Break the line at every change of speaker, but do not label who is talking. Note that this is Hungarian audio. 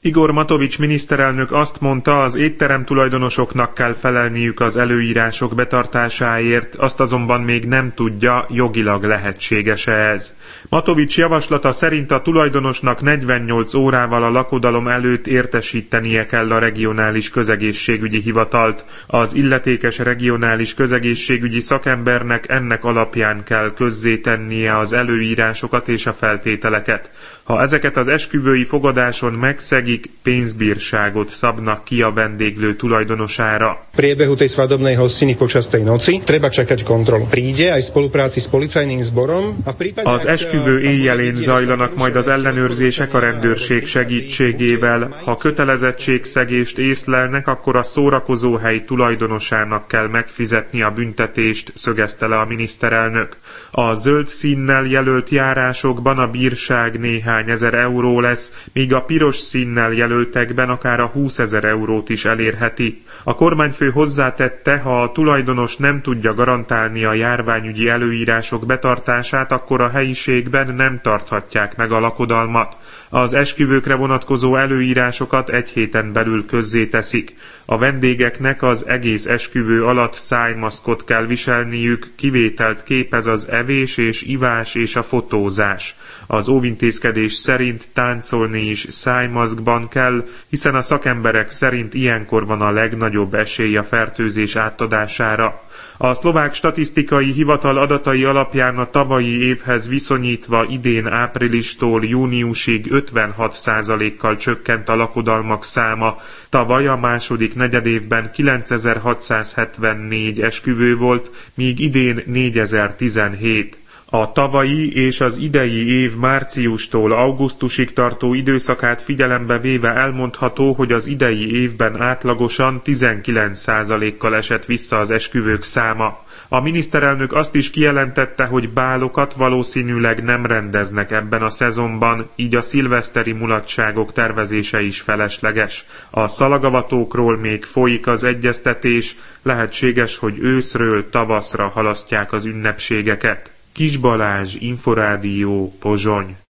Igor Matovics miniszterelnök azt mondta, az étterem tulajdonosoknak kell felelniük az előírások betartásáért, azt azonban még nem tudja, jogilag lehetséges-e ez. Matovics javaslata szerint a tulajdonosnak 48 órával a lakodalom előtt értesítenie kell a regionális közegészségügyi hivatalt. Az illetékes regionális közegészségügyi szakembernek ennek alapján kell közzétennie az előírásokat és a feltételeket. Ha ezeket az esküvői fogadáson megszegik, pénzbírságot szabnak ki a vendéglő tulajdonosára.
V priebehu tej svadobnej hostiny počas tej noci treba čakať kontrolu. Príde aj v spolupráci s policajným zborom a v prípade
az esküvő éjjelén zajlanak majd az ellenőrzések a rendőrség segítségével. Ha kötelezettségszegést észlelnek, akkor a szórakozóhely tulajdonosának kell megfizetni a büntetést, szögezte le a miniszterelnök. A zöld színnel jelölt járásokban a bírság néhány ezer euró lesz, míg a piros színnel jelöltekben akár a 20 000 eurót is elérheti. A kormányfő hozzátette, ha a tulajdonos nem tudja garantálni a járványügyi előírások betartását, akkor a helyiségben nem tarthatják meg a lakodalmat. Az esküvőkre vonatkozó előírásokat egy héten belül közzéteszik. A vendégeknek az egész esküvő alatt szájmaszkot kell viselniük, kivételt képez az evés és ivás és a fotózás. Az óvintézkedés szerint táncolni is szájmaszkban kell, hiszen a szakemberek szerint ilyenkor van a legnagyobb esély a fertőzés átadására. A szlovák statisztikai hivatal adatai alapján a tavalyi évhez viszonyítva idén áprilistól júniusig 56%-kal csökkent a lakodalmak száma. Tavaly a második negyedévben 9674 esküvő volt, míg idén 4017. A tavalyi és az idei év márciustól augusztusig tartó időszakát figyelembe véve elmondható, hogy az idei évben átlagosan 19%-kal esett vissza az esküvők száma. A miniszterelnök azt is kijelentette, hogy bálokat valószínűleg nem rendeznek ebben a szezonban, így a szilveszteri mulatságok tervezése is felesleges. A szalagavatókról még folyik az egyeztetés, lehetséges, hogy őszről tavaszra halasztják az ünnepségeket. Kis Balázs, Inforádió, Pozsony.